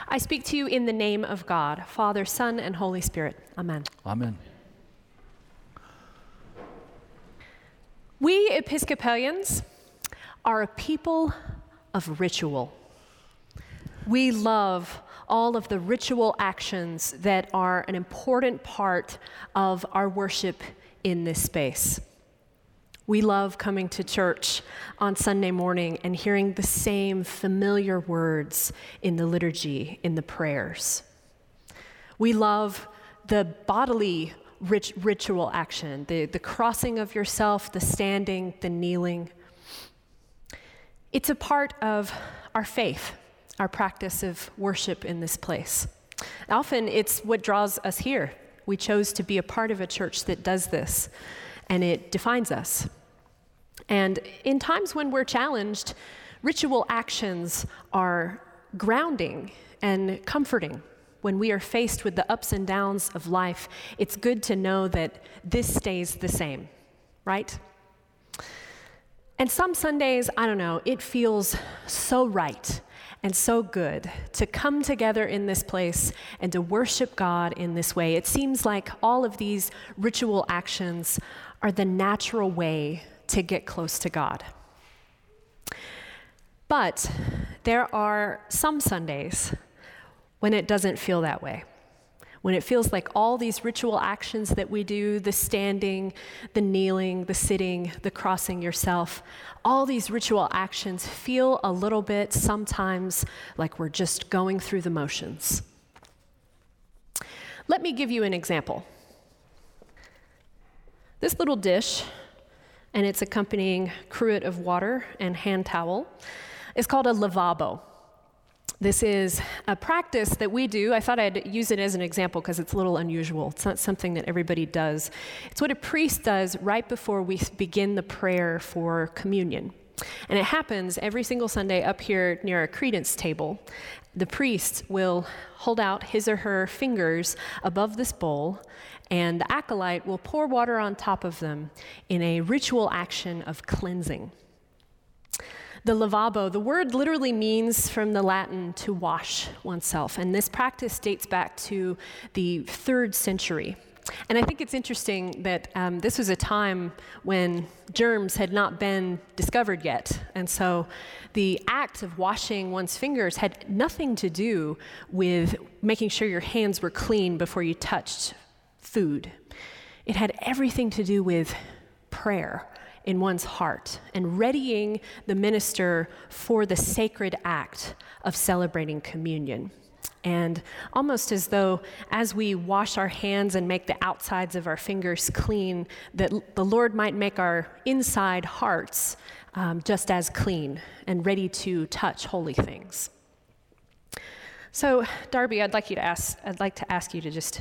I speak to you in the name of God, Father, Son, and Holy Spirit. Amen. Amen. We Episcopalians are a people of ritual. We love all of the ritual actions that are an important part of our worship in this space. We love coming to church on Sunday morning and hearing the same familiar words in the liturgy, in the prayers. We love the bodily ritual action, the crossing of yourself, the standing, the kneeling. It's a part of our faith, our practice of worship in this place. Often it's what draws us here. We chose to be a part of a church that does this, and it defines us. And in times when we're challenged, ritual actions are grounding and comforting. When we are faced with the ups and downs of life, it's good to know that this stays the same, right? And some Sundays, I don't know, it feels so right and so good to come together in this place and to worship God in this way. It seems like all of these ritual actions are the natural way to get close to God. But there are some Sundays when it doesn't feel that way. When it feels like all these ritual actions that we do, the standing, the kneeling, the sitting, the crossing yourself, all these ritual actions feel a little bit sometimes like we're just going through the motions. Let me give you an example. This little dish and its accompanying cruet of water and hand towel is called a lavabo. This is a practice that we do. I thought I'd use it as an example because it's a little unusual. It's not something that everybody does. It's what a priest does right before we begin the prayer for communion. And it happens every single Sunday up here near our credence table. The priest will hold out his or her fingers above this bowl, and the acolyte will pour water on top of them in a ritual action of cleansing. The lavabo, the word literally means from the Latin to wash oneself, and this practice dates back to the 3rd century. And I think it's interesting that this was a time when germs had not been discovered yet, and so the act of washing one's fingers had nothing to do with making sure your hands were clean before you touched food. It had everything to do with prayer in one's heart and readying the minister for the sacred act of celebrating communion. And almost as though as we wash our hands and make the outsides of our fingers clean, that the Lord might make our inside hearts just as clean and ready to touch holy things. So, Darby, I'd like to ask you to just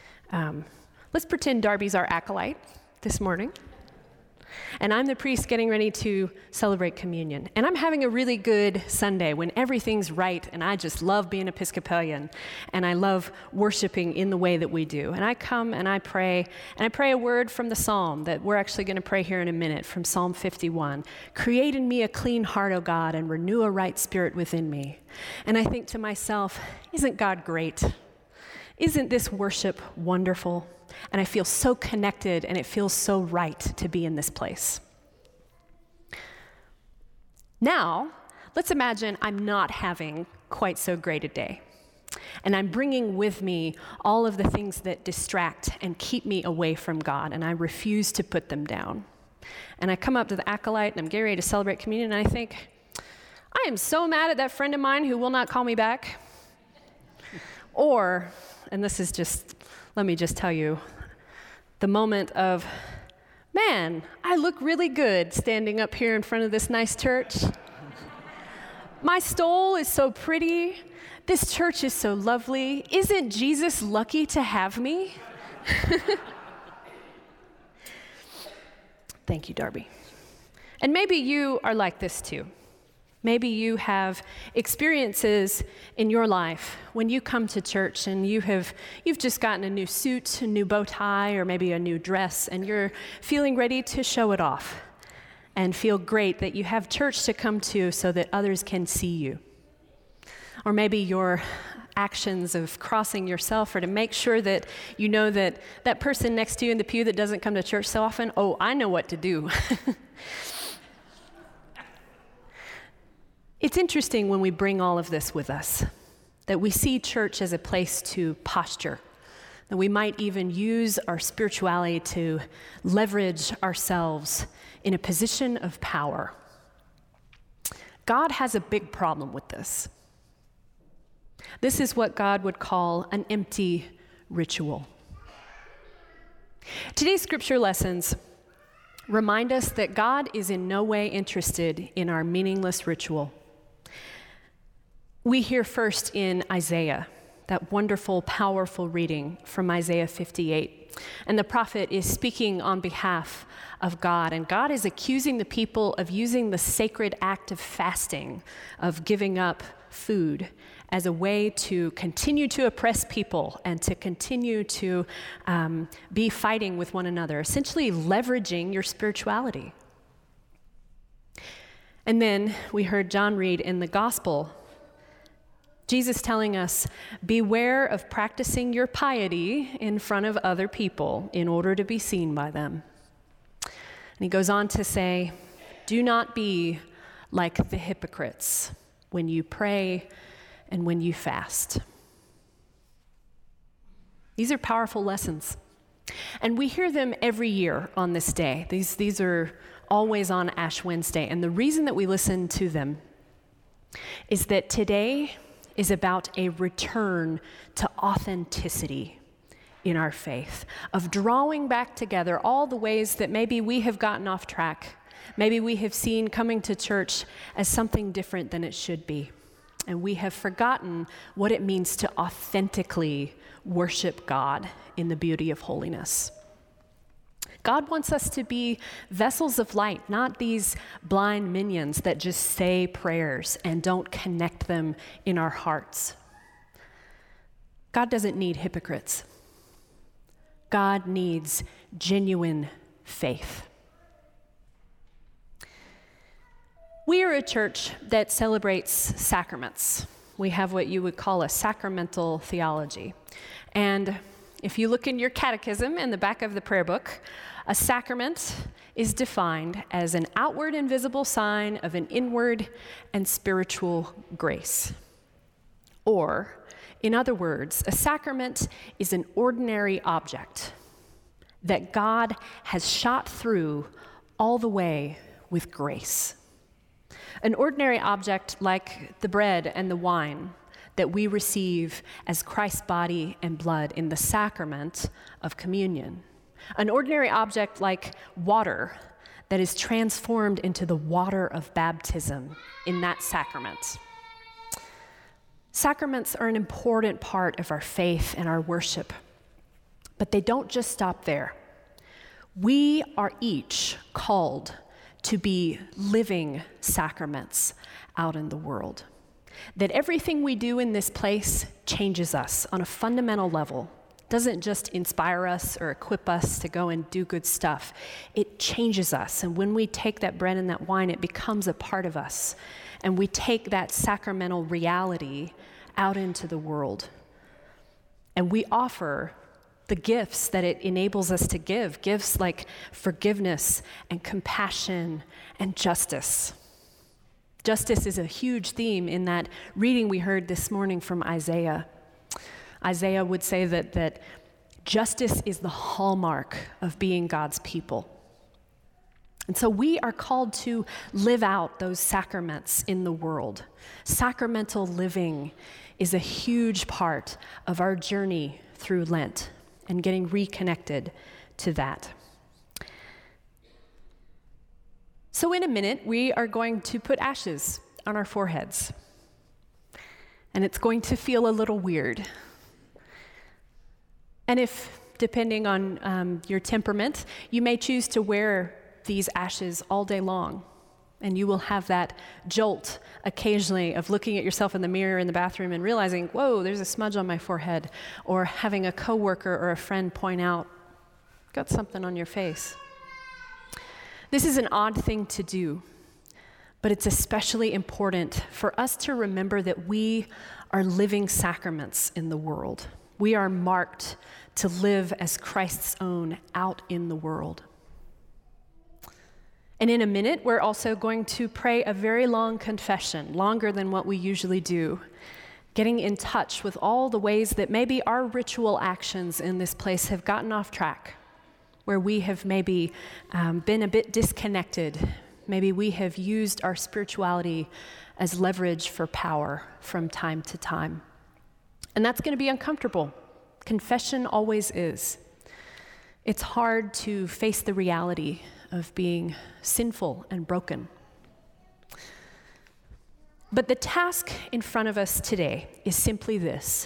let's pretend Darby's our acolyte this morning. And I'm the priest getting ready to celebrate communion. And I'm having a really good Sunday when everything's right, and I just love being Episcopalian, and I love worshiping in the way that we do. And I come and I pray a word from the psalm that we're actually going to pray here in a minute, from Psalm 51. Create in me a clean heart, O God, and renew a right spirit within me. And I think to myself, isn't God great? Isn't this worship wonderful? And I feel so connected, and it feels so right to be in this place. Now, let's imagine I'm not having quite so great a day, and I'm bringing with me all of the things that distract and keep me away from God, and I refuse to put them down. And I come up to the acolyte, and I'm getting ready to celebrate communion, and I think, I am so mad at that friend of mine who will not call me back. Or, and this is just, let me just tell you, the moment of, man, I look really good standing up here in front of this nice church. My stole is so pretty. This church is so lovely. Isn't Jesus lucky to have me? Thank you, Darby. And maybe you are like this too. Maybe you have experiences in your life when you come to church and you've just gotten a new suit, a new bow tie, or maybe a new dress, and you're feeling ready to show it off and feel great that you have church to come to so that others can see you. Or maybe you're actions of crossing yourself, or to make sure that you know that that person next to you in the pew that doesn't come to church so often, oh, I know what to do. It's interesting when we bring all of this with us, that we see church as a place to posture, that we might even use our spirituality to leverage ourselves in a position of power. God has a big problem with this. This is what God would call an empty ritual. Today's scripture lessons remind us that God is in no way interested in our meaningless ritual. We hear first in Isaiah, that wonderful, powerful reading from Isaiah 58. And the prophet is speaking on behalf of God. And God is accusing the people of using the sacred act of fasting, of giving up food, as a way to continue to oppress people and to continue to be fighting with one another, essentially leveraging your spirituality. And then we heard John read in the gospel, Jesus telling us, beware of practicing your piety in front of other people in order to be seen by them. And he goes on to say, do not be like the hypocrites when you pray and when you fast. These are powerful lessons. And we hear them every year on this day. These are always on Ash Wednesday. And the reason that we listen to them is that today is about a return to authenticity in our faith, of drawing back together all the ways that maybe we have gotten off track. Maybe we have seen coming to church as something different than it should be. And we have forgotten what it means to authentically worship God in the beauty of holiness. God wants us to be vessels of light, not these blind minions that just say prayers and don't connect them in our hearts. God doesn't need hypocrites. God needs genuine faith. We are a church that celebrates sacraments. We have what you would call a sacramental theology. And if you look in your catechism in the back of the prayer book, a sacrament is defined as an outward and visible sign of an inward and spiritual grace. Or, in other words, a sacrament is an ordinary object that God has shot through all the way with grace. An ordinary object like the bread and the wine that we receive as Christ's body and blood in the sacrament of communion. An ordinary object like water that is transformed into the water of baptism in that sacrament. Sacraments are an important part of our faith and our worship, but they don't just stop there. We are each called to be living sacraments out in the world. That everything we do in this place changes us on a fundamental level. Doesn't just inspire us or equip us to go and do good stuff. It changes us. And when we take that bread and that wine, it becomes a part of us. And we take that sacramental reality out into the world. And we offer the gifts that it enables us to give, gifts like forgiveness and compassion and justice. Justice is a huge theme in that reading we heard this morning from Isaiah. Isaiah would say that justice is the hallmark of being God's people. And so we are called to live out those sacraments in the world. Sacramental living is a huge part of our journey through Lent and getting reconnected to that. So in a minute, we are going to put ashes on our foreheads. And it's going to feel a little weird. And if, depending on your temperament, you may choose to wear these ashes all day long. And you will have that jolt occasionally of looking at yourself in the mirror in the bathroom and realizing, whoa, there's a smudge on my forehead. Or having a coworker or a friend point out, got something on your face. This is an odd thing to do, but it's especially important for us to remember that we are living sacraments in the world. We are marked to live as Christ's own out in the world. And in a minute, we're also going to pray a very long confession, longer than what we usually do, getting in touch with all the ways that maybe our ritual actions in this place have gotten off track, where we have maybe been a bit disconnected. Maybe we have used our spirituality as leverage for power from time to time. And that's going to be uncomfortable. Confession always is. It's hard to face the reality of being sinful and broken. But the task in front of us today is simply this: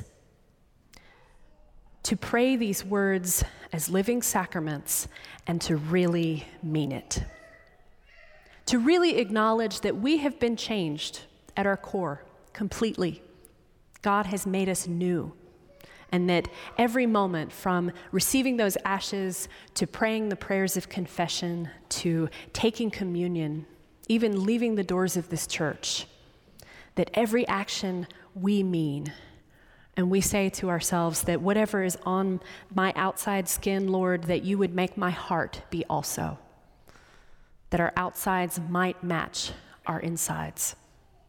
to pray these words as living sacraments and to really mean it. To really acknowledge that we have been changed at our core completely. God has made us new. And that every moment, from receiving those ashes to praying the prayers of confession to taking communion, even leaving the doors of this church, that every action we mean, and we say to ourselves that whatever is on my outside skin, Lord, that you would make my heart be also. That our outsides might match our insides.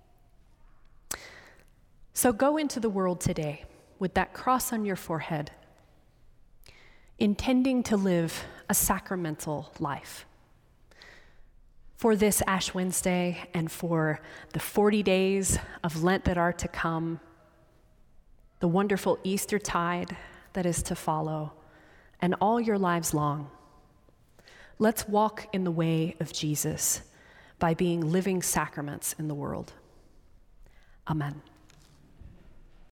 So go into the world today with that cross on your forehead, intending to live a sacramental life. For this Ash Wednesday and for the 40 days of Lent that are to come, the wonderful Easter tide that is to follow, and all your lives long. Let's walk in the way of Jesus by being living sacraments in the world. Amen.